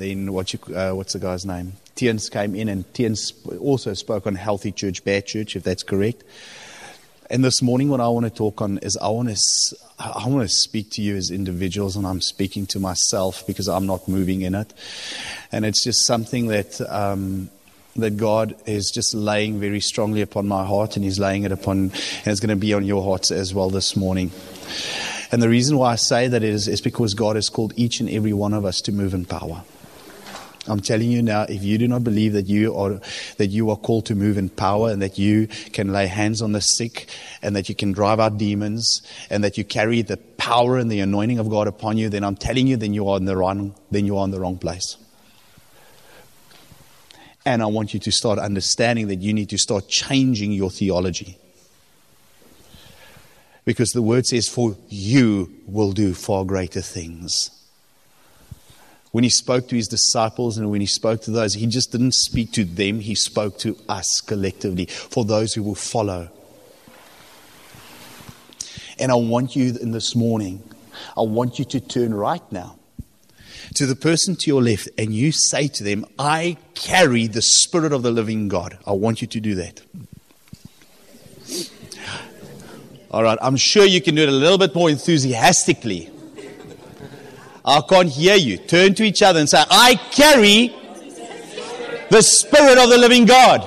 then what's the guy's name? Tiens came in, and Tiens also spoke on healthy church, bad church, if that's correct. And this morning what I want to talk on is I want to speak to you as individuals, and I'm speaking to myself because I'm not moving in it. And it's just something that that God is just laying very strongly upon my heart, and He's laying it upon, and it's going to be on your hearts as well this morning. And the reason why I say that is because God has called each and every one of us to move in power. I'm telling you now, if you do not believe that you are called to move in power, and that you can lay hands on the sick, and that you can drive out demons, and that you carry the power and the anointing of God upon you, then I'm telling you, then you are in the wrong place. And I want you to start understanding that you need to start changing your theology. Because the word says, for you will do far greater things. When He spoke to His disciples and when He spoke to those, He just didn't speak to them. He spoke to us collectively, for those who will follow. And I want you in this morning, I want you to turn right now to the person to your left, and you say to them, I carry the Spirit of the living God. I want you to do that. All right, I'm sure you can do it a little bit more enthusiastically. I can't hear you. Turn to each other and say, I carry the Spirit of the living God.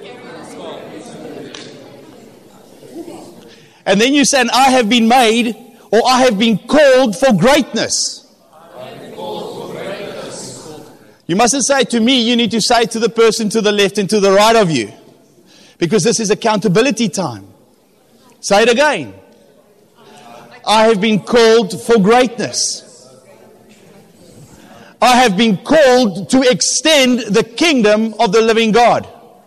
And then you say, I have been made, or I have been called for greatness. You mustn't say to me, you need to say to the person to the left and to the right of you. Because this is accountability time. Say it again. I have been called for greatness. I have been called to extend the kingdom of the living God.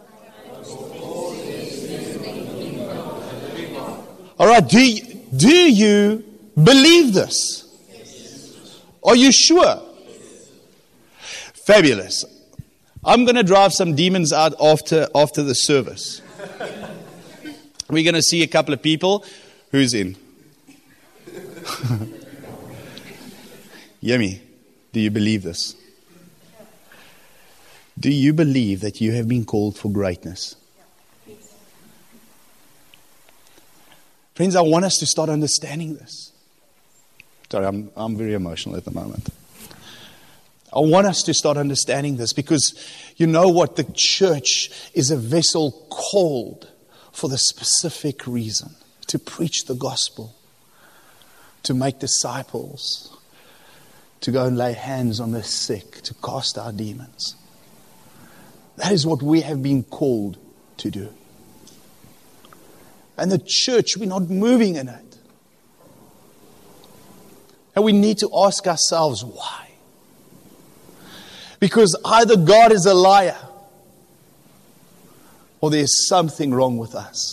All right, do you believe this? Are you sure? Fabulous. I'm going to drive some demons out after the service. We're going to see a couple of people. Who's in? Yummy. Do you believe this? Do you believe that you have been called for greatness? Friends, I want us to start understanding this. Sorry, I'm very emotional at the moment. I want us to start understanding this because you know what? The church is a vessel called for the specific reason to preach the gospel, to make disciples, to go and lay hands on the sick, to cast out demons. That is what we have been called to do. And the church, we're not moving in it. And we need to ask ourselves why. Because either God is a liar, or there's something wrong with us.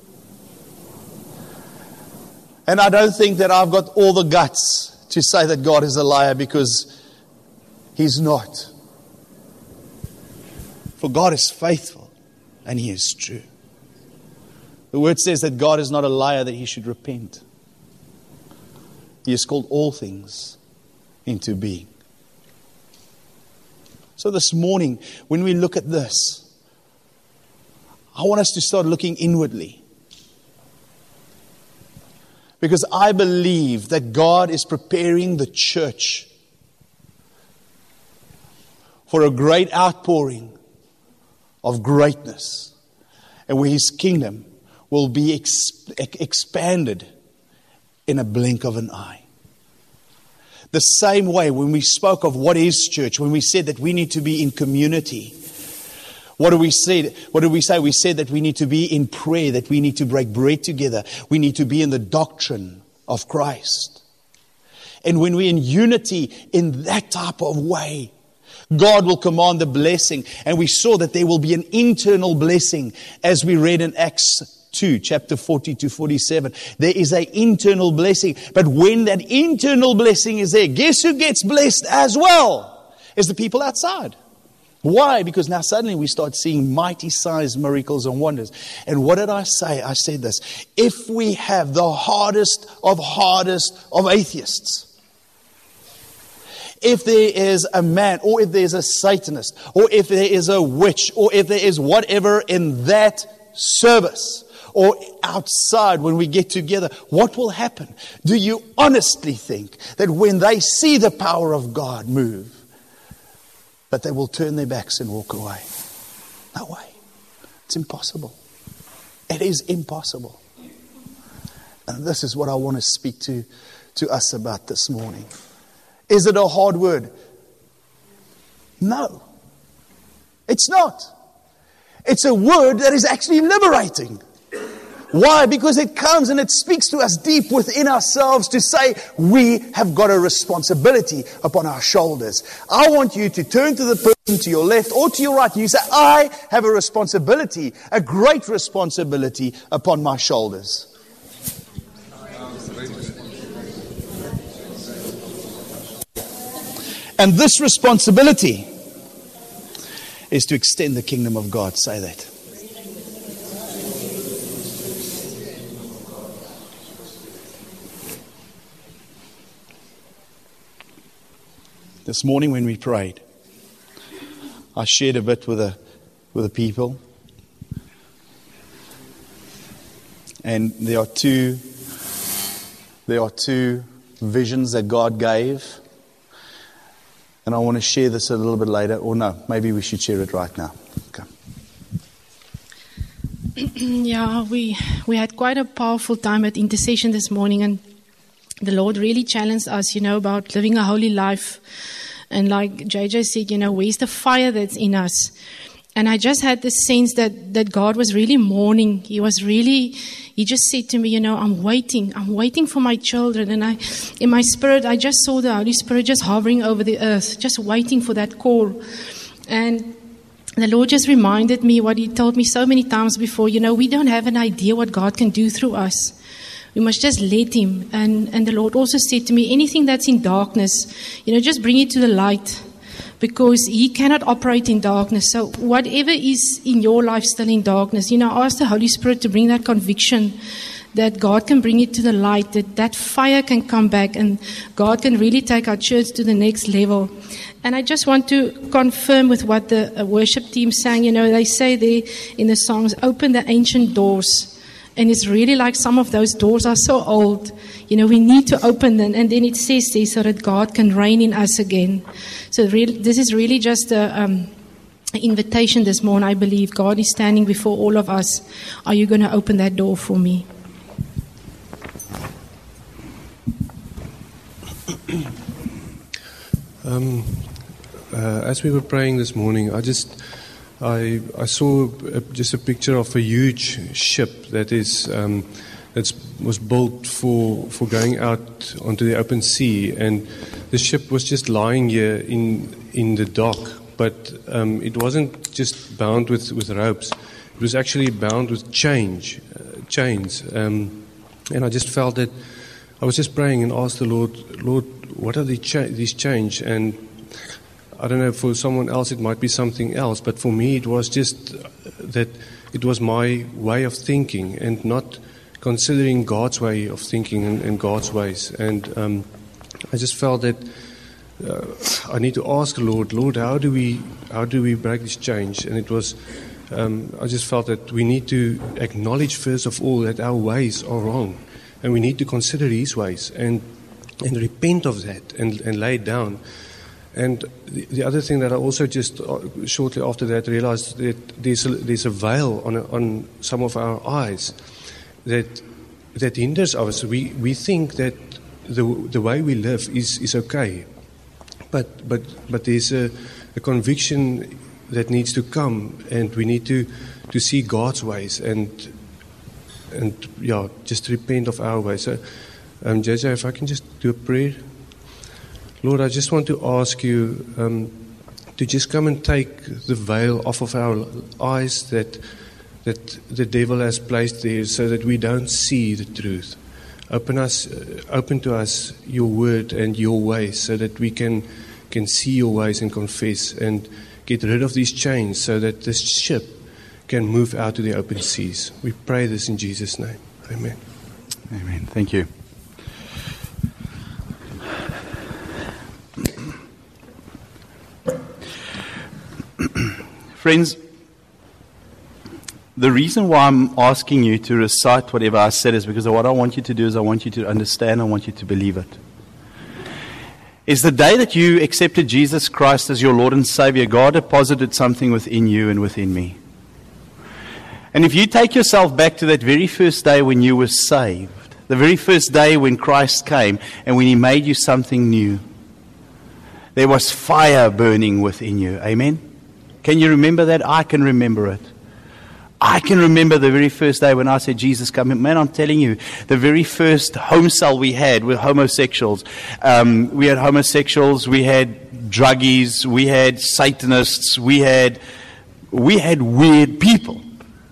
And I don't think that I've got all the guts to say that God is a liar, because He's not. For God is faithful and He is true. The word says that God is not a liar that He should repent. He has called all things into being. So this morning, when we look at this, I want us to start looking inwardly. Because I believe that God is preparing the church for a great outpouring of greatness, and where His kingdom will be expanded in a blink of an eye. The same way when we spoke of what is church, when we said that we need to be in community, what did we say? We said that we need to be in prayer, that we need to break bread together. We need to be in the doctrine of Christ. And when we're in unity in that type of way, God will command the blessing. And we saw that there will be an internal blessing, as we read in Acts 2, chapter 40 to 47. There is an internal blessing. But when that internal blessing is there, guess who gets blessed as well? Is the people outside. Why? Because now suddenly we start seeing mighty sized miracles and wonders. And what did I say? I said this. If we have the hardest of atheists, if there is a man, or if there's a Satanist, or if there is a witch, or if there is whatever in that service, or outside when we get together, what will happen? Do you honestly think that when they see the power of God move, that they will turn their backs and walk away? No way. It's impossible. It is impossible. And this is what I want to speak to us about this morning. Is it a hard word? No. It's not. It's a word that is actually liberating. Why? Because it comes and it speaks to us deep within ourselves to say we have got a responsibility upon our shoulders. I want you to turn to the person to your left or to your right. And you say, I have a responsibility, a great responsibility upon my shoulders. And this responsibility is to extend the kingdom of God. Say that. This morning when we prayed, I shared a bit with the people. And there are two visions that God gave. And I want to share this a little bit later. Or no, maybe we should share it right now. Okay. Yeah, we had quite a powerful time at intercession this morning, and the Lord really challenged us, about living a holy life. And like JJ said, where's the fire that's in us? And I just had this sense that God was really mourning. He just said to me, I'm waiting for my children. And in my spirit, I just saw the Holy Spirit just hovering over the earth, just waiting for that call. And the Lord just reminded me what He told me so many times before. We don't have an idea what God can do through us. We must just let Him. And the Lord also said to me, anything that's in darkness, just bring it to the light. Because He cannot operate in darkness. So whatever is in your life still in darkness, ask the Holy Spirit to bring that conviction, that God can bring it to the light, that fire can come back, and God can really take our church to the next level. And I just want to confirm with what the worship team sang. They say there in the songs, open the ancient doors. And it's really like some of those doors are so old. We need to open them. And then it says there, so that God can reign in us again. So this is really just an invitation this morning. I believe God is standing before all of us. Are you going to open that door for me? As we were praying this morning, I saw just a picture of a huge ship that was built for going out onto the open sea, and the ship was just lying here in the dock, but it wasn't just bound with ropes. It was actually bound with chains, and I just felt that I was just praying and asked the Lord, what are these chains? And I don't know, for someone else it might be something else, but for me it was just that it was my way of thinking and not considering God's way of thinking and God's ways. And I just felt that I need to ask the Lord, how do we break this change? And it was, I just felt that we need to acknowledge first of all that our ways are wrong, and we need to consider His ways and repent of that and lay it down. And the other thing that I also just shortly after that realized that there's a veil on some of our eyes that hinders us. We think that the way we live is okay, but there's a conviction that needs to come, and we need to see God's ways and just repent of our ways. So, JJ, if I can just do a prayer. Lord, I just want to ask you to just come and take the veil off of our eyes that the devil has placed there, so that we don't see the truth. Open to us your word and your ways, so that we can see your ways and confess and get rid of these chains, so that this ship can move out to the open seas. We pray this in Jesus' name. Amen. Amen. Thank you. Friends, the reason why I'm asking you to recite whatever I said is because what I want you to do is I want you to understand, I want you to believe it. Is the day that you accepted Jesus Christ as your Lord and Savior, God deposited something within you and within me. And if you take yourself back to that very first day when you were saved, the very first day when Christ came and when He made you something new, there was fire burning within you. Amen? Can you remember that? I can remember it. I can remember the very first day when I said, Jesus, come in. Man, I'm telling you, the very first home cell we had with homosexuals. We had homosexuals, we had druggies, we had Satanists, we had weird people.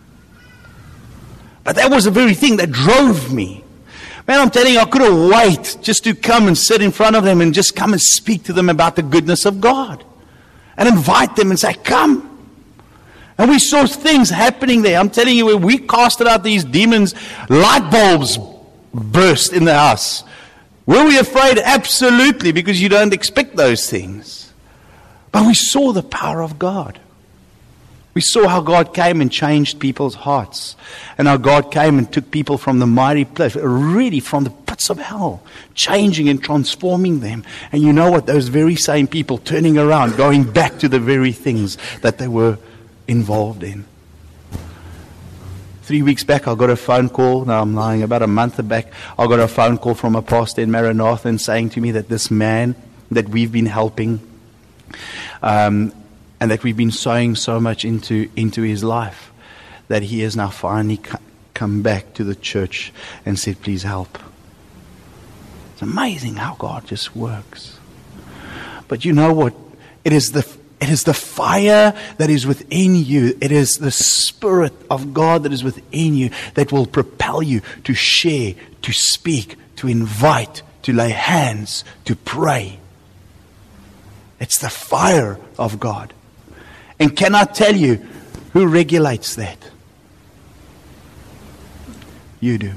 But that was the very thing that drove me. Man, I'm telling you, I couldn't wait just to come and sit in front of them and just come and speak to them about the goodness of God. And invite them and say, come. And we saw things happening there. I'm telling you, when we casted out these demons, light bulbs burst in the house. Were we afraid? Absolutely, because you don't expect those things. But we saw the power of God. We saw how God came and changed people's hearts. And how God came and took people from the mighty place, really from the pits of hell, changing and transforming them. And you know what? Those very same people turning around, going back to the very things that they were involved in. 3 weeks back, I got a phone call. Now I'm lying. About a month back, I got a phone call from a pastor in Maranatha and saying to me that this man that we've been helping, and that we've been sowing so much into his life, that he has now finally come back to the church and said, please help. It's amazing how God just works. But you know what? It is the fire that is within you. It is the Spirit of God that is within you that will propel you to share, to speak, to invite, to lay hands, to pray. It's the fire of God. And can I tell you who regulates that? You do.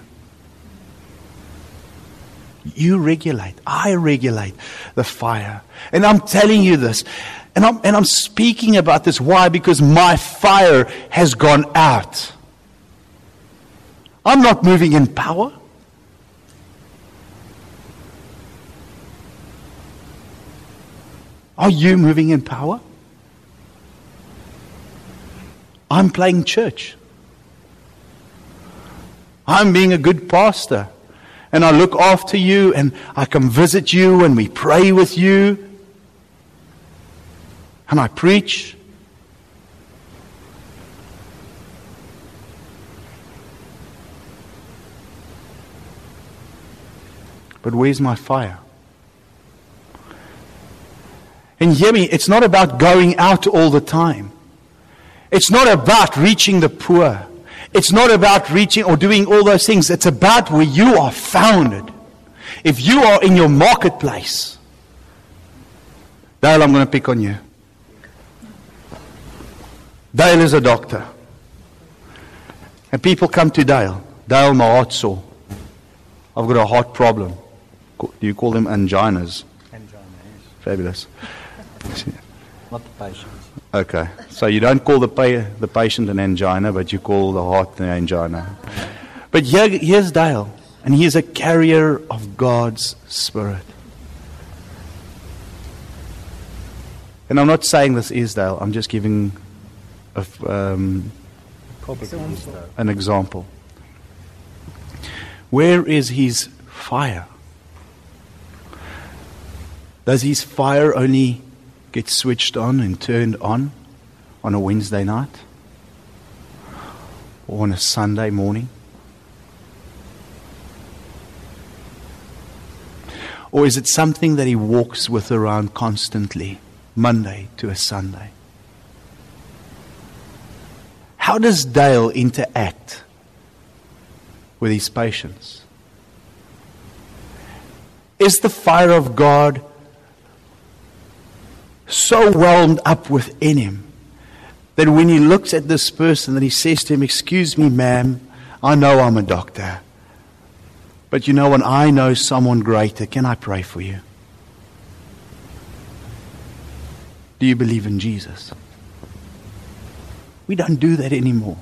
You regulate. I regulate the fire. And I'm telling you this. And I'm speaking about this. Why? Because my fire has gone out. I'm not moving in power. Are you moving in power? I'm playing church. I'm being a good pastor. And I look after you and I come visit you and we pray with you. And I preach. But where's my fire? And hear me, it's not about going out all the time. It's not about reaching the poor. It's not about reaching or doing all those things. It's about where you are founded. If you are in your marketplace, Dale, I'm going to pick on you. Dale is a doctor. And people come to Dale. Dale, my heart's sore. I've got a heart problem. Do you call them anginas? Angina, yes. Fabulous. Not the patients. Okay. So you don't call the patient an angina, but you call the heart an angina. But here's Dale. And he is a carrier of God's Spirit. And I'm not saying this is Dale. I'm just giving an example. Where is his fire? Does his fire only get switched on and turned on a Wednesday night? Or on a Sunday morning? Or is it something that he walks with around constantly, Monday to a Sunday? How does Dale interact with his patients? Is the fire of God so whelmed up within him that when he looks at this person that he says to him, excuse me, ma'am, I know I'm a doctor, but you know what, I know someone greater. Can I pray for you? Do you believe in Jesus? We don't do that anymore.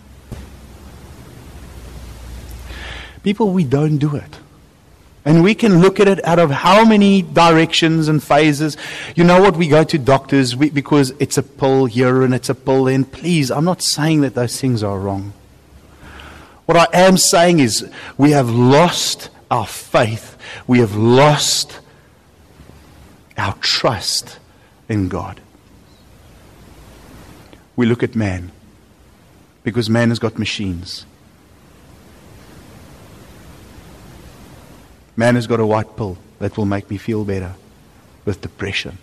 People, we don't do it. And we can look at it out of how many directions and phases. You know what? We go to doctors because it's a pill here and it's a pill then. Please, I'm not saying that those things are wrong. What I am saying is we have lost our faith. We have lost our trust in God. We look at man because man has got machines. Man has got a white pill that will make me feel better with depression.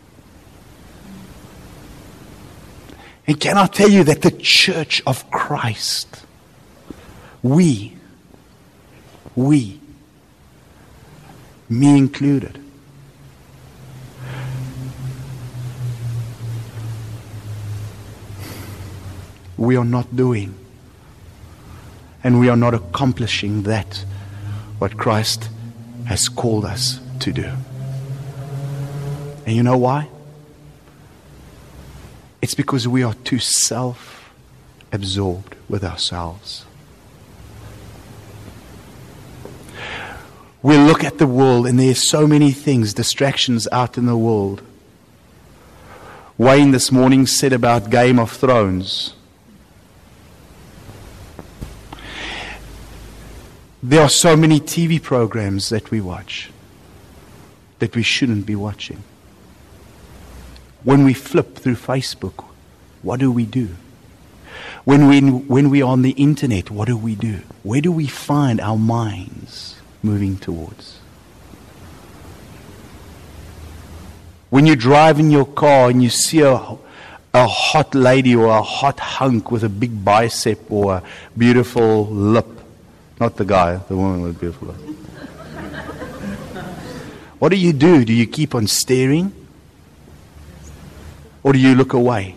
And can I tell you that the church of Christ, we, me included, we are not doing and we are not accomplishing that what Christ has called us to do. And you know why? It's because we are too self-absorbed with ourselves. We look at the world and there's so many things, distractions out in the world. Wayne this morning said about Game of Thrones. There are so many TV programs that we watch that we shouldn't be watching. When we flip through Facebook, what do we do? When we are on the internet, what do we do? Where do we find our minds moving towards? When you drive in your car and you see a hot lady or a hot hunk with a big bicep or a beautiful lip, not the guy, the woman with beautiful lip. What do? Do you keep on staring? Or do you look away?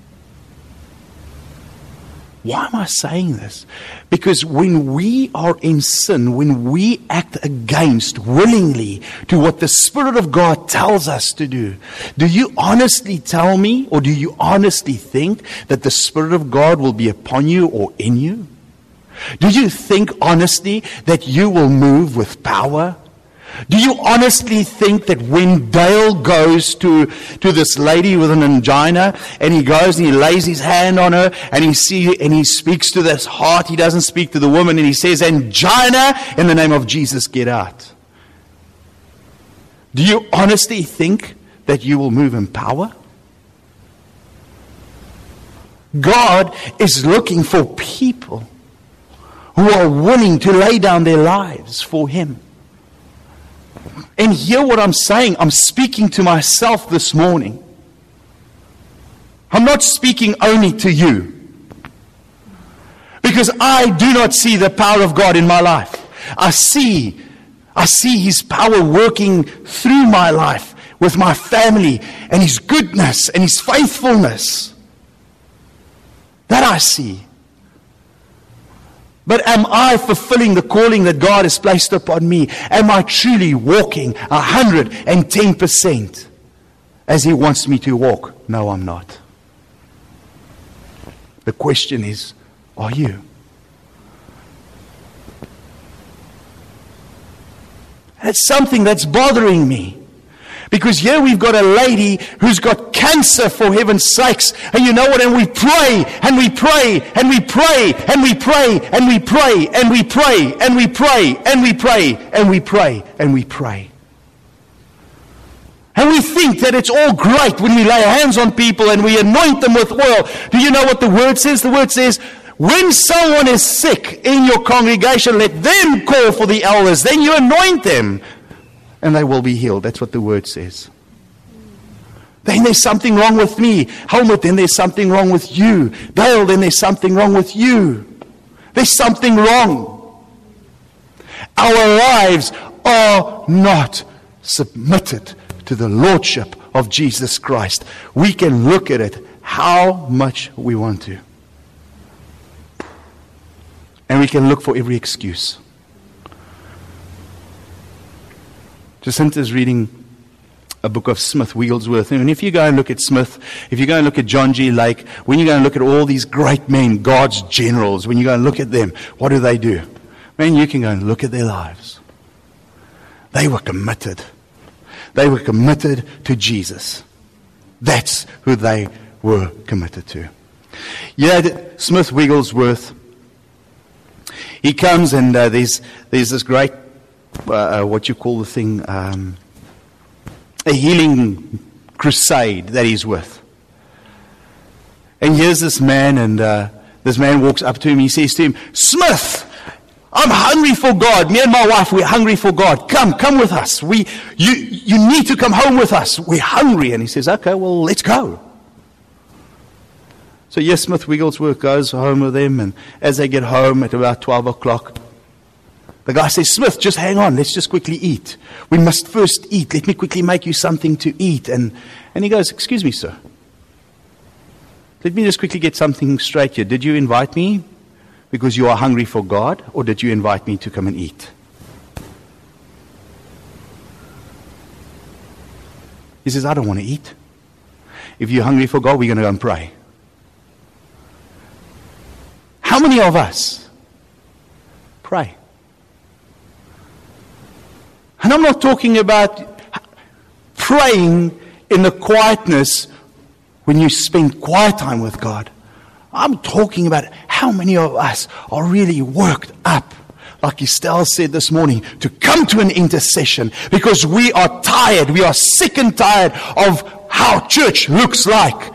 Why am I saying this? Because when we are in sin, when we act against willingly to what the Spirit of God tells us to do you honestly tell me, or do you honestly think that the Spirit of God will be upon you or in you? Do you think honestly that you will move with power? Do you honestly think that when Dale goes to this lady with an angina and he goes and he lays his hand on her and he speaks to this heart, he doesn't speak to the woman, and he says, "Angina, in the name of Jesus, get out"? Do you honestly think that you will move in power? God is looking for people who are willing to lay down their lives for Him. And hear what I'm saying. I'm speaking to myself this morning. I'm not speaking only to you. Because I do not see the power of God in my life. I see His power working through my life, with my family, and His goodness and His faithfulness. That I see. But am I fulfilling the calling that God has placed upon me? Am I truly walking 110% as He wants me to walk? No, I'm not. The question is, are you? That's something that's bothering me. Because here we've got a lady who's got cancer, for heaven's sakes. And you know what? And we pray, and we pray, and we pray, and we pray, and we pray, and we pray, and we pray, and we pray, and we pray, and we pray. And we think that it's all great when we lay hands on people and we anoint them with oil. Do you know what the Word says? The Word says, when someone is sick in your congregation, let them call for the elders. Then you anoint them, and they will be healed. That's what the Word says. Then there's something wrong with me. Helmut, then there's something wrong with you. Dale, then there's something wrong with you. There's something wrong. Our lives are not submitted to the Lordship of Jesus Christ. We can look at it how much we want to. And we can look for every excuse. Jacinta's reading a book of Smith Wigglesworth. And if you go and look at Smith, if you go and look at John G. Lake, when you go and look at all these great men, God's generals, when you go and look at them, what do? Man, you can go and look at their lives. They were committed. They were committed to Jesus. That's who they were committed to. Smith Wigglesworth, he comes and there's this great, what you call the thing, a healing crusade that he's with. And here's this man, and this man walks up to him. He says to him, Smith, I'm hungry for God. Me and my wife, we're hungry for God. Come with us. You need to come home with us. We're hungry. And he says, okay, well, let's go. So yes, Smith Wigglesworth goes home with them, and as they get home at about 12 o'clock, the guy says, Smith, just hang on, let's just quickly eat. We must first eat. Let me quickly make you something to eat. And he goes, excuse me, sir. Let me just quickly get something straight here. Did you invite me because you are hungry for God, or did you invite me to come and eat? He says, I don't want to eat. If you're hungry for God, we're going to go and pray. How many of us pray? And I'm not talking about praying in the quietness when you spend quiet time with God. I'm talking about how many of us are really worked up, like Estelle said this morning, to come to an intercession because we are tired. We are sick and tired of how church looks like.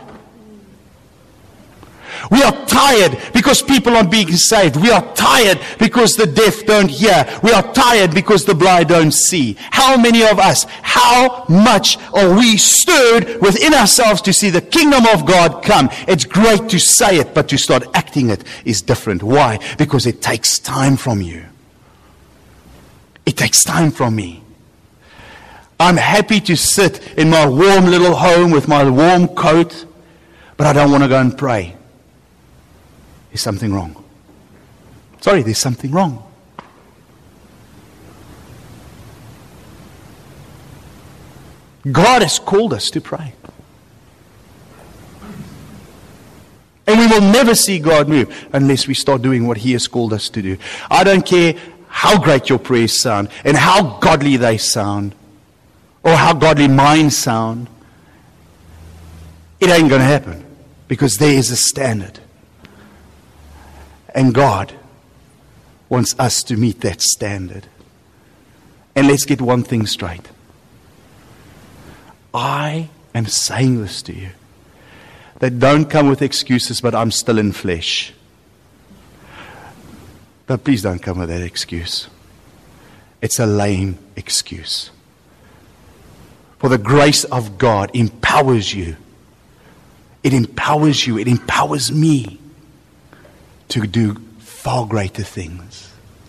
We are tired because people aren't being saved. We are tired because the deaf don't hear. We are tired because the blind don't see. How many of us, how much are we stirred within ourselves to see the kingdom of God come? It's great to say it, but to start acting it is different. Why? Because it takes time from you. It takes time from me. I'm happy to sit in my warm little home with my warm coat, but I don't want to go and pray. There's something wrong. Sorry, there's something wrong. God has called us to pray. And we will never see God move unless we start doing what He has called us to do. I don't care how great your prayers sound and how godly they sound or how godly mine sound. It ain't going to happen because there is a standard. And God wants us to meet that standard. And let's get one thing straight. I am saying this to you. That don't come with excuses, but I'm still in flesh. But please don't come with that excuse. It's a lame excuse. For the grace of God empowers you. It empowers you. It empowers me to do far greater things.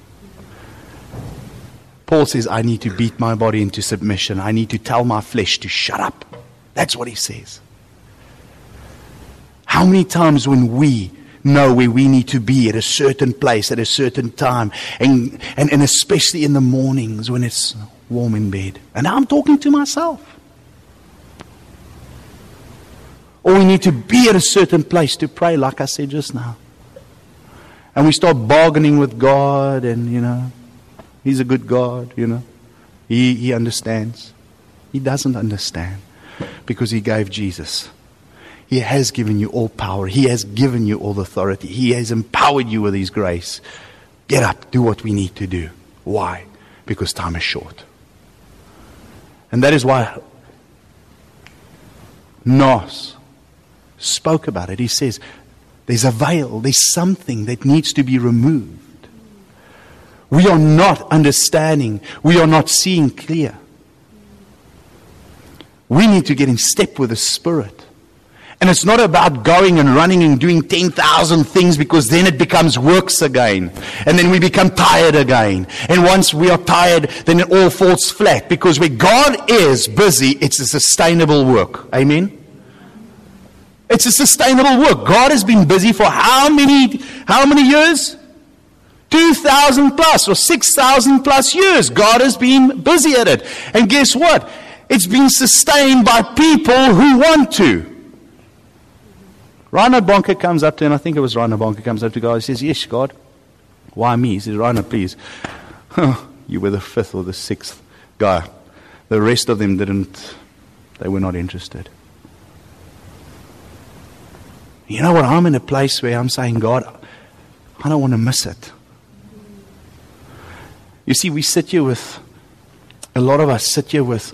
Paul says, I need to beat my body into submission. I need to tell my flesh to shut up. That's what he says. How many times when we know where we need to be at a certain place, at a certain time, and especially in the mornings when it's warm in bed. And I'm talking to myself. Or we need to be at a certain place to pray, like I said just now. And we start bargaining with God, and, He's a good God, He understands. He doesn't understand because He gave Jesus. He has given you all power. He has given you all authority. He has empowered you with His grace. Get up, do what we need to do. Why? Because time is short. And that is why Nos spoke about it. He says, there's a veil, there's something that needs to be removed. We are not understanding, we are not seeing clear. We need to get in step with the Spirit. And it's not about going and running and doing 10,000 things, because then it becomes works again. And then we become tired again. And once we are tired, then it all falls flat. Because where God is busy, it's a sustainable work. Amen? It's a sustainable work. God has been busy for how many years? 2,000 plus or 6,000 plus years. God has been busy at it. And guess what? It's being sustained by people who want to. Reinhard Bonke comes up to, and I think it was Reinhard Bonke comes up to God and says, yes, God, why me? He says, Reinhard, please. You were the 5th or the 6th guy. The rest of them they were not interested. You know what? I'm in a place where I'm saying, God, I don't want to miss it. You see, we sit here with, a lot of us sit here with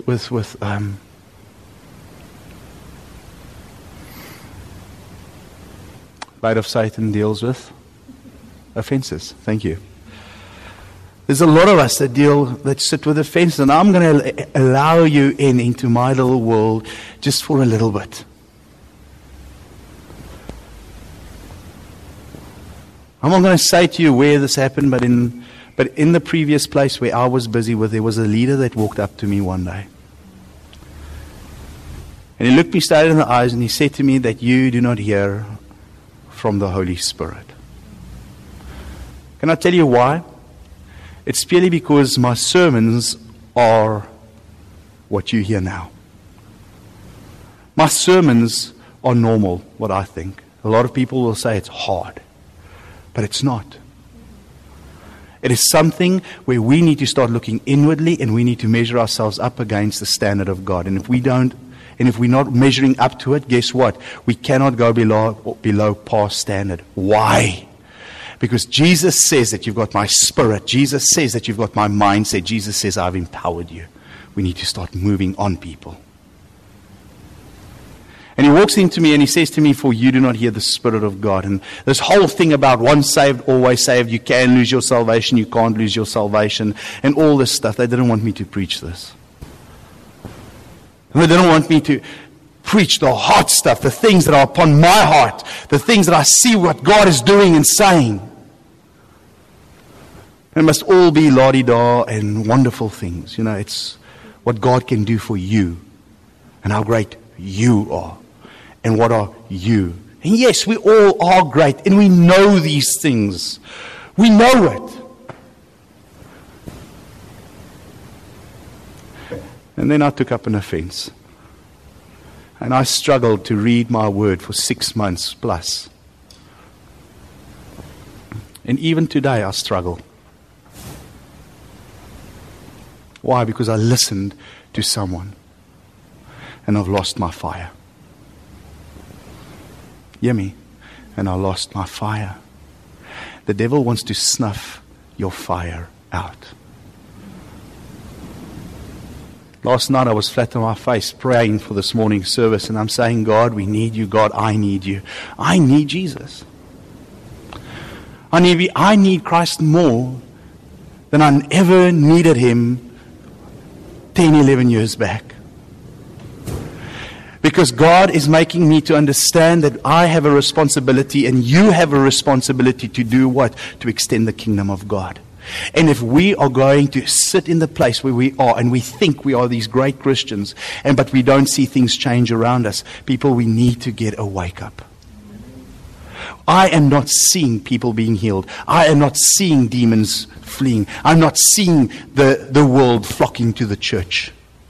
Bait of Satan deals with offenses. Thank you. There's a lot of us that sit with offenses, and I'm going to allow you into my little world just for a little bit. I'm not going to say to you where this happened, but in the previous place where I was busy with, there was a leader that walked up to me one day. And he looked me straight in the eyes and he said to me that you do not hear from the Holy Spirit. Can I tell you why? It's purely because my sermons are what you hear now. My sermons are normal, what I think. A lot of people will say it's hard, but it's not. It is something where we need to start looking inwardly and we need to measure ourselves up against the standard of God. And if we don't, and if we're not measuring up to it, guess what? We cannot go below past standard. Why? Because Jesus says that you've got my spirit. Jesus says that you've got my mindset. Jesus says I've empowered you. We need to start moving on people. And he walks into me and he says to me, for you do not hear the Spirit of God. And this whole thing about once saved, always saved, you can lose your salvation, you can't lose your salvation, and all this stuff. They didn't want me to preach this. They didn't want me to preach the hot stuff, the things that are upon my heart, the things that I see what God is doing and saying. It must all be la-di-da and wonderful things. You know, it's what God can do for you and how great you are and what are you. And yes, we all are great and we know these things. We know it. And then I took up an offense. And I struggled to read my word for 6 months plus. And even today I struggle. Why? Because I listened to someone. And I've lost my fire. Hear me? And I lost my fire. The devil wants to snuff your fire out. Last night I was flat on my face praying for this morning's service, and I'm saying, God, we need you. God, I need you. I need Jesus. I need Christ more than I ever needed Him 10, 11 years back. Because God is making me to understand that I have a responsibility and you have a responsibility to do what? To extend the kingdom of God. And if we are going to sit in the place where we are and we think we are these great Christians, but we don't see things change around us, people, we need to get a wake up. I am not seeing people being healed. I am not seeing demons fleeing. I'm not seeing the world flocking to the church.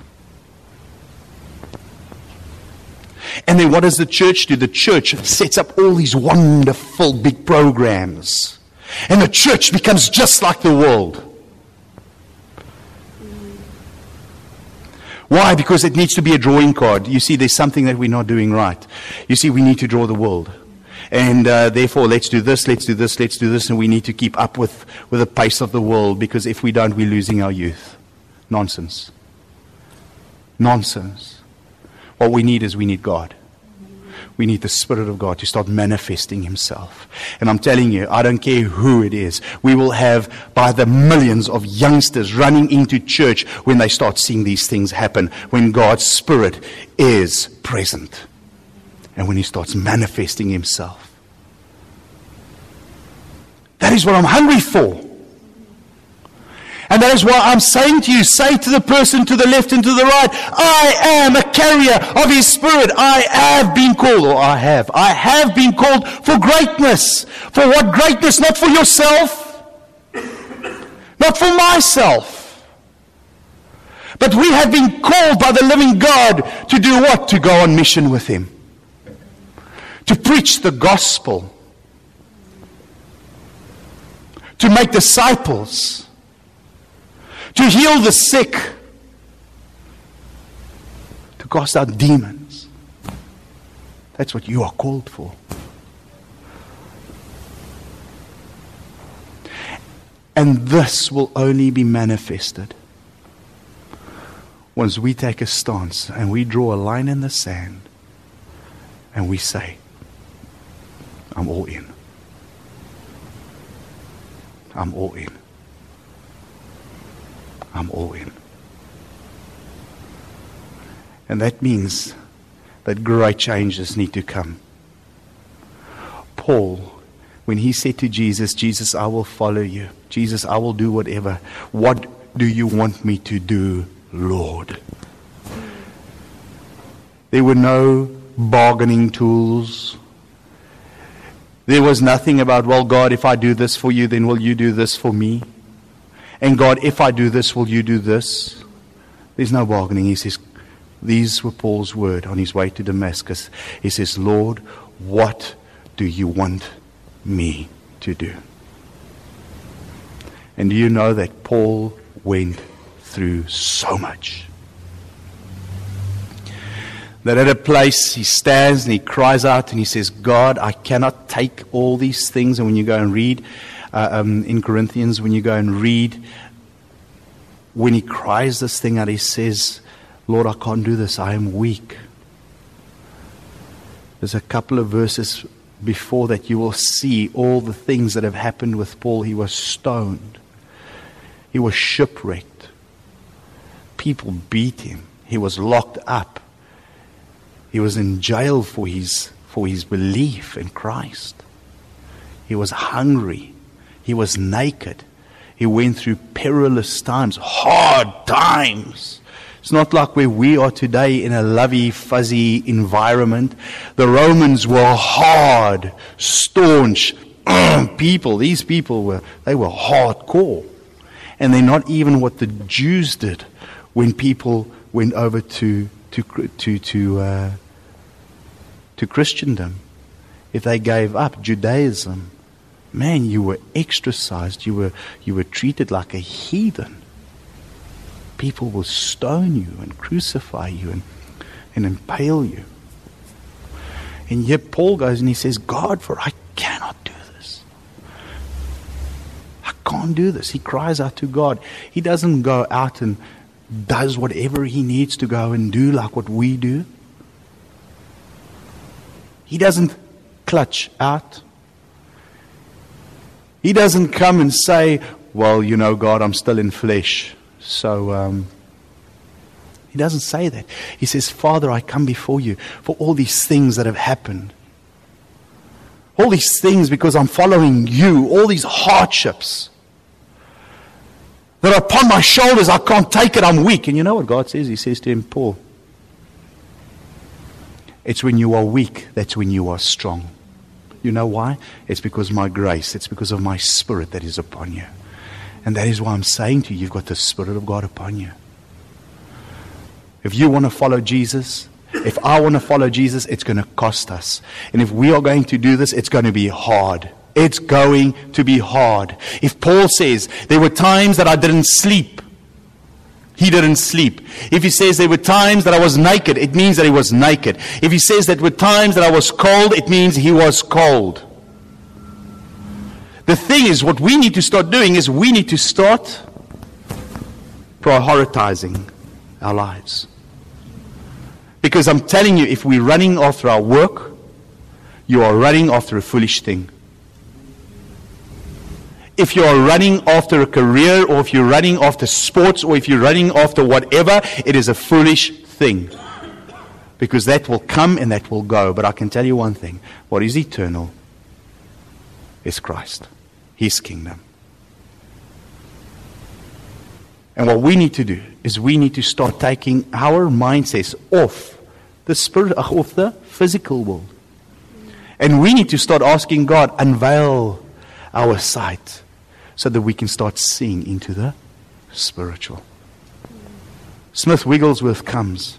And then what does the church do? The church sets up all these wonderful big programs. And the church becomes just like the world. Why? Because it needs to be a drawing card. You see, there's something that we're not doing right. You see, we need to draw the world. And therefore, let's do this, let's do this, let's do this. And we need to keep up with the pace of the world. Because if we don't, we're losing our youth. Nonsense. Nonsense. What we need is we need God. We need the Spirit of God to start manifesting Himself. And I'm telling you, I don't care who it is. We will have by the millions of youngsters running into church when they start seeing these things happen. When God's Spirit is present. And when He starts manifesting Himself. That is what I'm hungry for. And that is why I'm saying to you, say to the person to the left and to the right, I am a carrier of His Spirit. I have been called, or I have been called for greatness. For what greatness? Not for yourself. Not for myself. But we have been called by the living God to do what? To go on mission with Him. To preach the gospel. To make disciples. To heal the sick. To cast out demons. That's what you are called for. And this will only be manifested once we take a stance and we draw a line in the sand and we say, I'm all in. I'm all in. I'm all in. And that means that great changes need to come. Paul, when he said to Jesus, Jesus, I will follow you. Jesus, I will do whatever. What do you want me to do, Lord? There were no bargaining tools. There was nothing about, well, God, if I do this for you, then will you do this for me? And God, if I do this, will you do this? There's no bargaining. He says, these were Paul's word on his way to Damascus. He says, Lord, what do you want me to do? And do you know that Paul went through so much? That at a place he stands and he cries out and he says, God, I cannot take all these things. And when you go and read in Corinthians, when you go and read, when he cries this thing out, he says, Lord, I can't do this. I am weak. There's a couple of verses before that you will see all the things that have happened with Paul. He was stoned. He was shipwrecked. People beat him. He was locked up. He was in jail for his belief in Christ. He was hungry. He was naked. He went through perilous times, hard times. It's not like where we are today in a lovey, fuzzy environment. The Romans were hard, staunch people. These people were hardcore. And they're not even what the Jews did when people went over to Christendom. If they gave up Judaism, man, you were ostracized. You were treated like a heathen. People will stone you and crucify you and impale you. And yet Paul goes and he says, God, for I cannot do this. I can't do this. He cries out to God. He doesn't go out and does whatever he needs to go and do like what we do. He doesn't clutch out. He doesn't come and say, well, you know, God, I'm still in flesh. So he doesn't say that. He says, Father, I come before you for all these things that have happened. All these things because I'm following you. All these hardships that are upon my shoulders. I can't take it. I'm weak. And you know what God says? He says to him, Paul, it's when you are weak, that's when you are strong. You know why? It's because my grace. It's because of my Spirit that is upon you. And that is why I'm saying to you, you've got the Spirit of God upon you. If you want to follow Jesus, if I want to follow Jesus, it's going to cost us. And if we are going to do this, it's going to be hard. It's going to be hard. If Paul says, there were times that I didn't sleep, he didn't sleep. If he says there were times that I was naked, it means that he was naked. If he says that there were times that I was cold, it means he was cold. The thing is, what we need to start doing is we need to start prioritizing our lives. Because I'm telling you, if we're running after our work, you are running after a foolish thing. If you are running after a career, or if you're running after sports, or if you're running after whatever, it is a foolish thing. Because that will come and that will go. But I can tell you one thing. What is eternal is Christ. His kingdom. And what we need to do is we need to start taking our mindsets off the spirit, off the physical world. And we need to start asking God, unveil our sight so that we can start seeing into the spiritual. Smith Wigglesworth comes.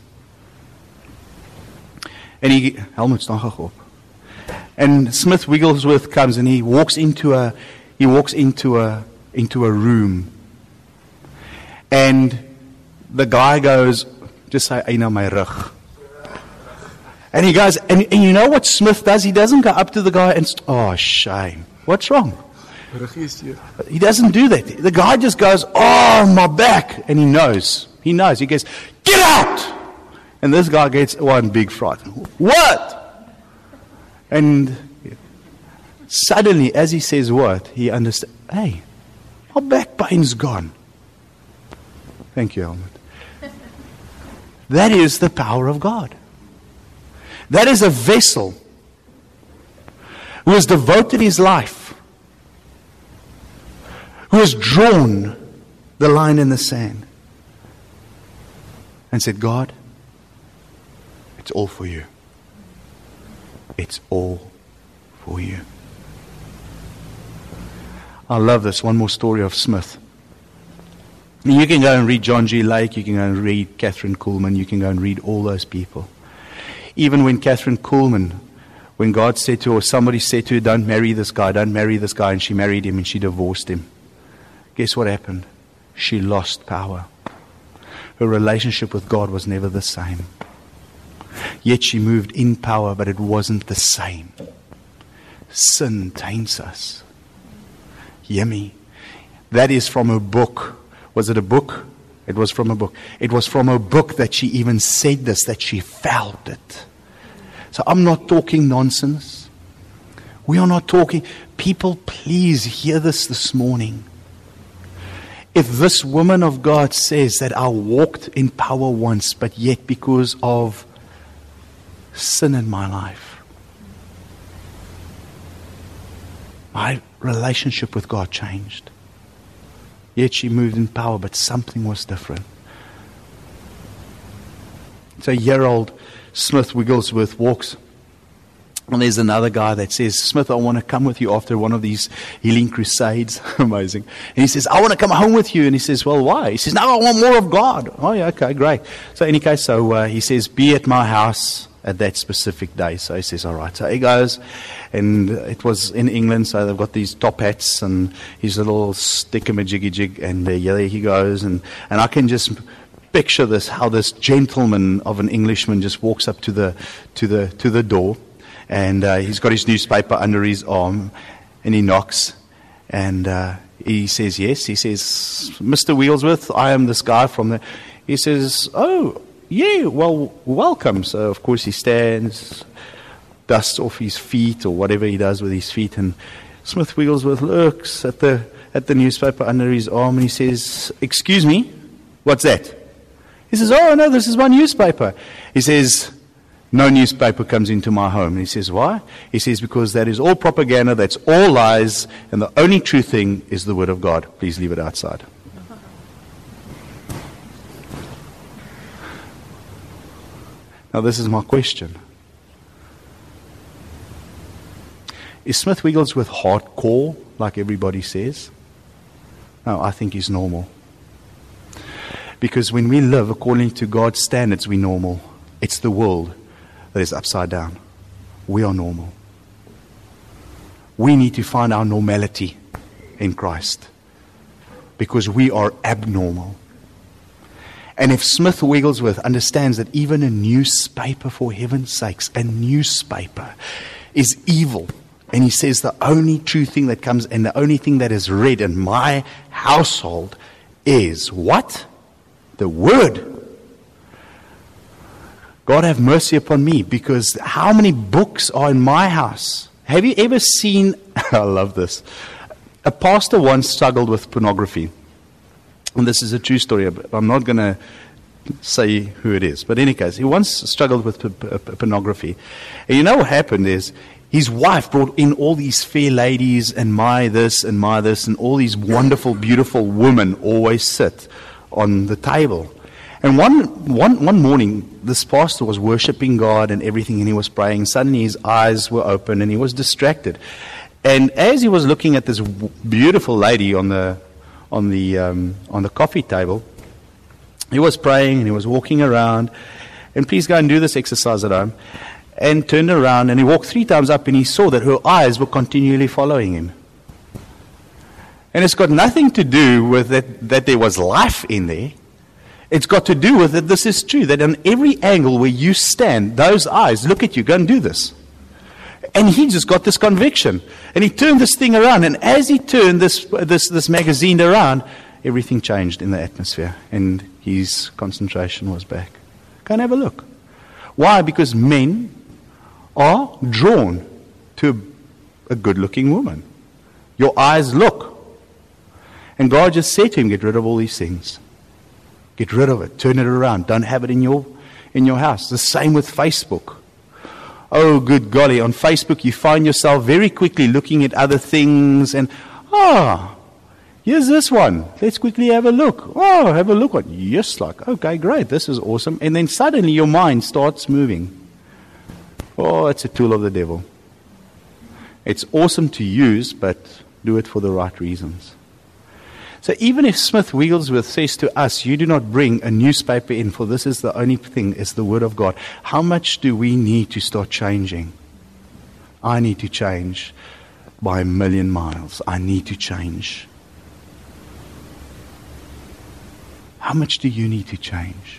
And Helmut's not gegaan. And Smith Wigglesworth comes and he walks into a room. And the guy goes, just say, "Eina my rug." And he goes, and you know what Smith does? He doesn't go up to the guy and, "Oh, shame. What's wrong?" He doesn't do that. The guy just goes, "Oh, my back." And he knows. He goes, "Get out!" And this guy gets one big fright. "What?" And suddenly, as he says what, he understands, "Hey, my back pain's gone." Thank you, Helmut. That is the power of God. That is a vessel who has devoted his life, who has drawn the line in the sand and said, "God, it's all for you. It's all for you." I love this. One more story of Smith. You can go and read John G. Lake, you can go and read Catherine Kuhlman, you can go and read all those people. Even when Catherine Kuhlman, when God said to her, somebody said to her, don't marry this guy, and she married him and she divorced him. Guess what happened? She lost power. Her relationship with God was never the same. Yet she moved in power, but it wasn't the same. Sin taints us. Hear me. That is from a book. Was it a book? It was from a book. It was from a book that she even said this, that she felt it. So I'm not talking nonsense. We are not talking. People, please hear this morning. If this woman of God says that I walked in power once, but yet because of sin in my life, my relationship with God changed. Yet she moved in power, but something was different. So a year old Smith Wigglesworth walks, and there's another guy that says, "Smith, I want to come with you after one of these healing crusades." Amazing. And he says, "I want to come home with you." And he says, "Well, why?" He says, "No, I want more of God." "Oh, yeah, okay, great." So in any case, he says, "Be at my house at that specific day." So he says, all right. So he goes, and it was in England, so they've got these top hats and his little stick-a-majiggy-jig, and there he goes, and I can just picture this, how this gentleman of an Englishman just walks up to the door, and he's got his newspaper under his arm, and he knocks, and he says, yes. He says, "Mr. Wigglesworth, I am this guy from the..." He says, "Oh, yeah, well, welcome." So, of course, he stands, dusts off his feet or whatever he does with his feet, and Smith Wigglesworth looks at the newspaper under his arm, and he says, "Excuse me, what's that?" He says, "Oh, no, this is my newspaper." He says, "No newspaper comes into my home." And he says, "Why?" He says, "Because that is all propaganda, that's all lies, and the only true thing is the Word of God. Please leave it outside." Now, this is my question. Is Smith Wigglesworth hardcore, like everybody says? No, I think he's normal. Because when we live according to God's standards, we're normal. It's the world that is upside down. We are normal. We need to find our normality in Christ, because we are abnormal. And if Smith Wigglesworth understands that even a newspaper, for heaven's sakes, a newspaper is evil, and he says the only true thing that comes and the only thing that is read in my household is what? The Word. God have mercy upon me, because how many books are in my house? Have you ever seen, I love this, a pastor once struggled with pornography. And this is a true story, but I'm not going to say who it is. But in any case, he once struggled with pornography. And you know what happened is, his wife brought in all these fair ladies, and my this, and all these wonderful, beautiful women always sit on the table. And one morning, this pastor was worshiping God and everything, and he was praying. Suddenly his eyes were open and he was distracted. And as he was looking at this beautiful lady on the coffee table, He was praying and he was walking around. And please go and do this exercise at home. And turned around and he walked 3 times up and he saw that her eyes were continually following him. And it's got nothing to do with that there was life in there. It's got to do with that this is true, that on every angle where you stand, those eyes look at you, go and do this. And he just got this conviction. And he turned this thing around. And as he turned this magazine around, everything changed in the atmosphere. And his concentration was back. Go and have a look. Why? Because men are drawn to a good-looking woman. Your eyes look. And God just said to him, get rid of all these things. Get rid of it. Turn it around. Don't have it in your house. The same with Facebook. Oh, good golly. On Facebook, you find yourself very quickly looking at other things. And, here's this one. Let's quickly have a look. Oh, have a look. Yes, okay, great. This is awesome. And then suddenly your mind starts moving. Oh, it's a tool of the devil. It's awesome to use, but do it for the right reasons. So even if Smith Wigglesworth says to us, you do not bring a newspaper in, for this is the only thing, is the Word of God, how much do we need to start changing? I need to change by 1,000,000 miles. I need to change. How much do you need to change?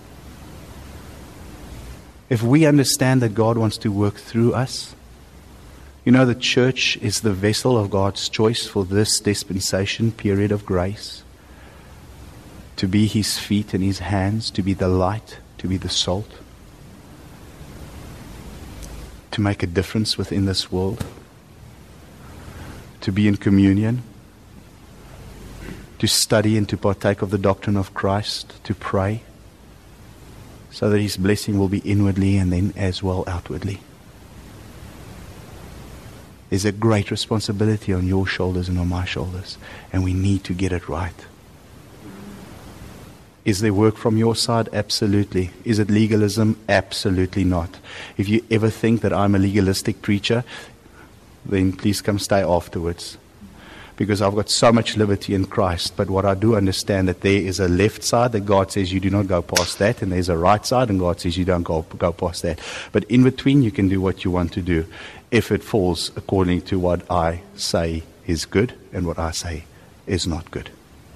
If we understand that God wants to work through us, you know, the church is the vessel of God's choice for this dispensation period of grace. To be His feet and His hands, to be the light, to be the salt. To make a difference within this world. To be in communion. To study and to partake of the doctrine of Christ. To pray. So that His blessing will be inwardly and then as well outwardly. There's a great responsibility on your shoulders and on my shoulders. And we need to get it right. Is there work from your side? Absolutely. Is it legalism? Absolutely not. If you ever think that I'm a legalistic preacher, then please come stay afterwards. Because I've got so much liberty in Christ. But what I do understand that there is a left side that God says you do not go past that. And there's a right side and God says you don't go past that. But in between you can do what you want to do. If it falls according to what I say is good and what I say is not good.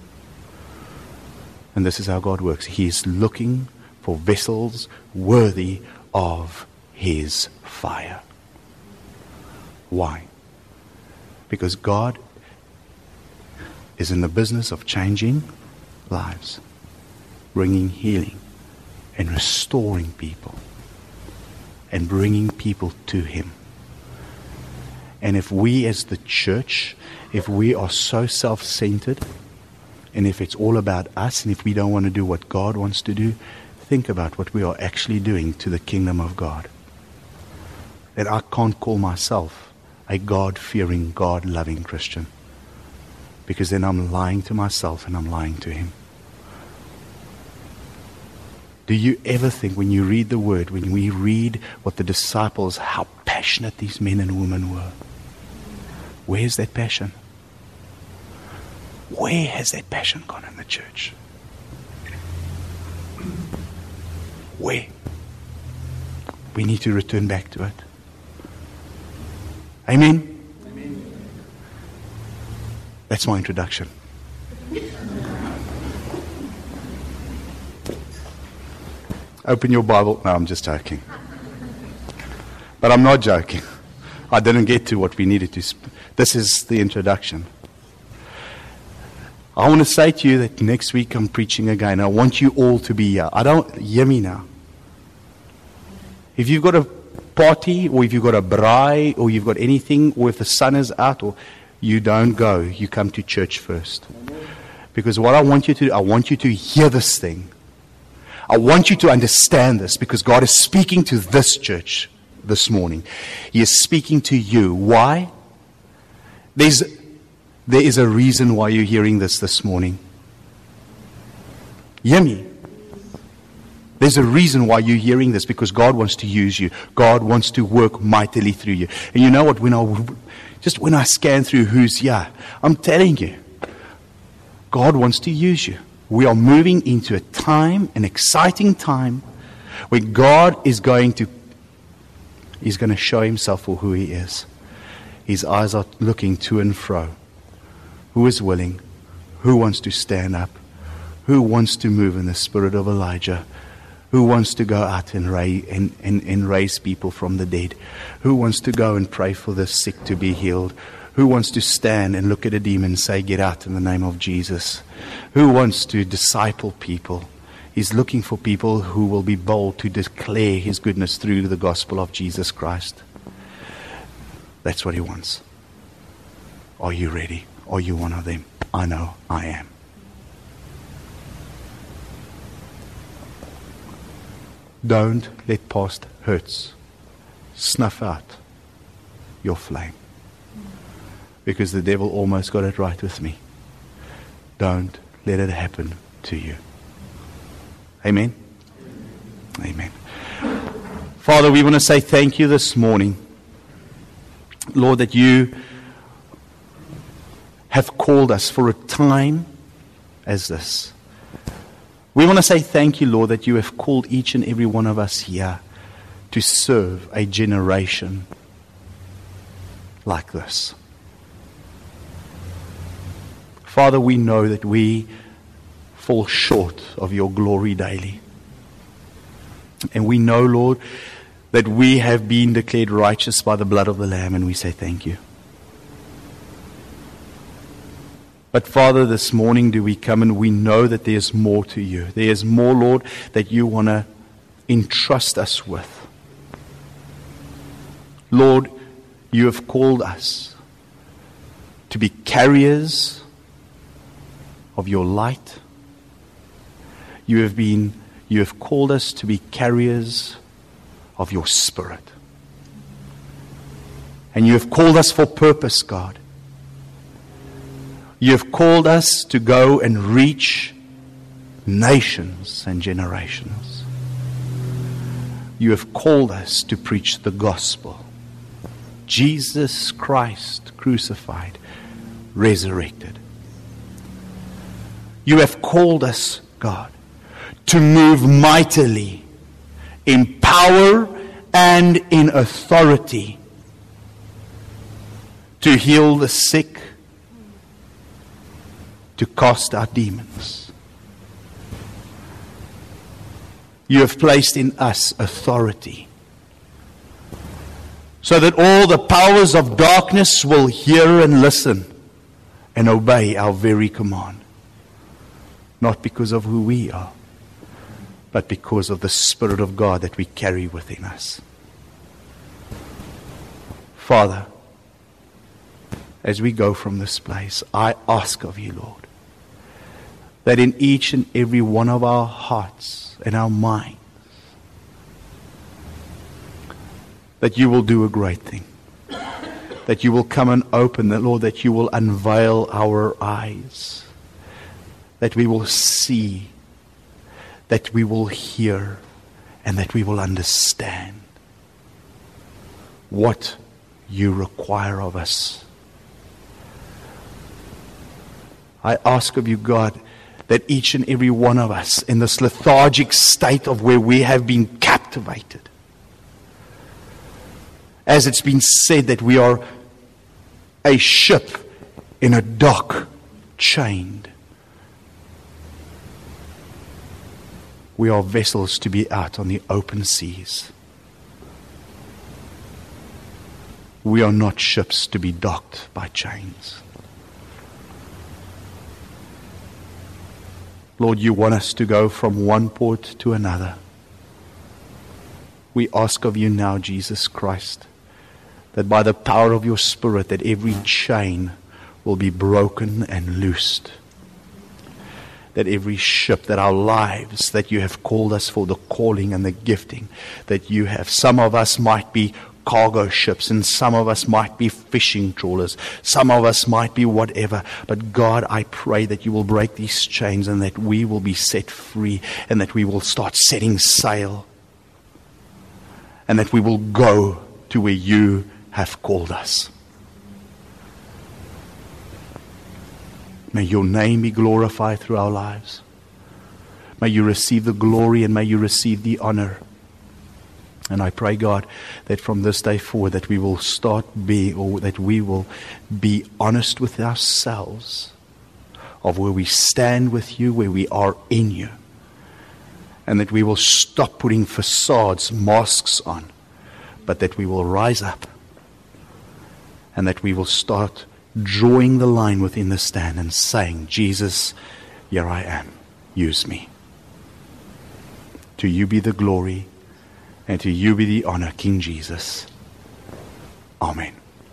And this is how God works. He is looking for vessels worthy of His fire. Why? Because God is in the business of changing lives, bringing healing and restoring people and bringing people to Him. And if we as the church, if we are so self-centered, and if it's all about us, and if we don't want to do what God wants to do, think about what we are actually doing to the kingdom of God. That I can't call myself a God-fearing, God-loving Christian. Because then I'm lying to myself and I'm lying to Him. Do you ever think when you read the Word, when we read what the disciples, how passionate these men and women were? Where's that passion? Where has that passion gone in the church? Where? We need to return back to it. Amen? Amen. That's my introduction. Open your Bible. No, I'm just joking. But I'm not joking. I didn't get to what we needed to. This is the introduction. I want to say to you that next week I'm preaching again. I want you all to be here. Hear me now. If you've got a party, or if you've got a braai, or you've got anything, or if the sun is out, or you don't go, you come to church first. Because what I want you to do, I want you to hear this thing. I want you to understand this, because God is speaking to this church this morning. He is speaking to you. Why? There is a reason why you're hearing this morning. Hear me. There's a reason why you're hearing this, because God wants to use you. God wants to work mightily through you. And you know what? When I scan through who's here, I'm telling you, God wants to use you. We are moving into a time, an exciting time, where God is going to show himself for who he is. His eyes are looking to and fro. Who is willing? Who wants to stand up? Who wants to move in the spirit of Elijah? Who wants to go out and raise people from the dead? Who wants to go and pray for the sick to be healed? Who wants to stand and look at a demon and say, get out in the name of Jesus? Who wants to disciple people? He's looking for people who will be bold to declare his goodness through the gospel of Jesus Christ. That's what he wants. Are you ready? Are you one of them? I know I am. Don't let past hurts snuff out your flame. Because the devil almost got it right with me. Don't let it happen to you. Amen? Amen. Father, we want to say thank you this morning, Lord, that you have called us for a time as this. We want to say thank you, Lord, that you have called each and every one of us here to serve a generation like this. Father, we know that we fall short of your glory daily. And we know, Lord, that we have been declared righteous by the blood of the Lamb, and we say thank you. But Father, this morning do we come and we know that there's more to you. There's more, Lord, that you want to entrust us with. Lord, you have called us to be carriers of your light. You have called us to be carriers of your Spirit. And you have called us for purpose, God. You have called us to go and reach nations and generations. You have called us to preach the gospel. Jesus Christ crucified, resurrected. You have called us, God, to move mightily in power and in authority, to heal the sick, to cast out demons. You have placed in us authority, so that all the powers of darkness will hear and listen and obey our very command. Not because of who we are, but because of the Spirit of God that we carry within us. Father, as we go from this place, I ask of you, Lord, that in each and every one of our hearts and our minds, that you will do a great thing. That you will come and open, that, Lord, that you will unveil our eyes. That we will see, that we will hear, and that we will understand what you require of us. I ask of you, God, that each and every one of us in this lethargic state of where we have been captivated, as it's been said that we are a ship in a dock, chained. We are vessels to be out on the open seas. We are not ships to be docked by chains. Lord, you want us to go from one port to another. We ask of you now, Jesus Christ, that by the power of your Spirit, that every chain will be broken and loosed. That every ship, that our lives, that you have called us for the calling and the gifting that you have. Some of us might be cargo ships, and some of us might be fishing trawlers. Some of us might be whatever. But God, I pray that you will break these chains and that we will be set free and that we will start setting sail and that we will go to where you have called us. May your name be glorified through our lives. May you receive the glory and may you receive the honor. And I pray, God, that from this day forward that we will that we will be honest with ourselves of where we stand with you, where we are in you. And that we will stop putting facades, masks on, but that we will rise up and that we will start drawing the line within the stand and saying, Jesus, here I am, use me. To you be the glory and to you be the honor, King Jesus. Amen.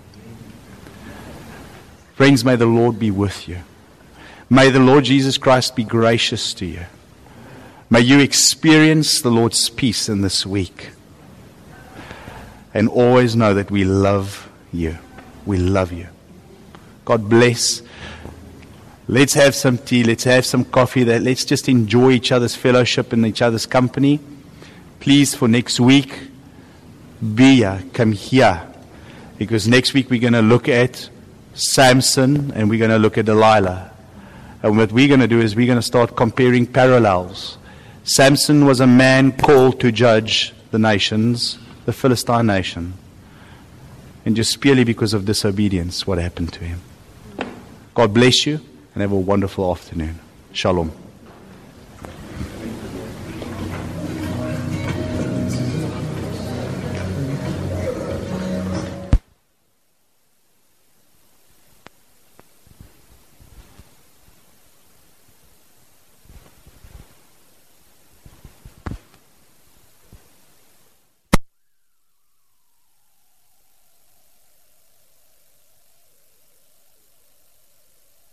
Friends, may the Lord be with you. May the Lord Jesus Christ be gracious to you. May you experience the Lord's peace in this week. And always know that we love you. We love you. God bless. Let's have some tea. Let's have some coffee. Let's just enjoy each other's fellowship and each other's company. Please, for next week, be here. Come here. Because next week we're going to look at Samson and we're going to look at Delilah. And what we're going to do is we're going to start comparing parallels. Samson was a man called to judge the nations, the Philistine nation. And just purely because of disobedience, what happened to him. God bless you and have a wonderful afternoon. Shalom.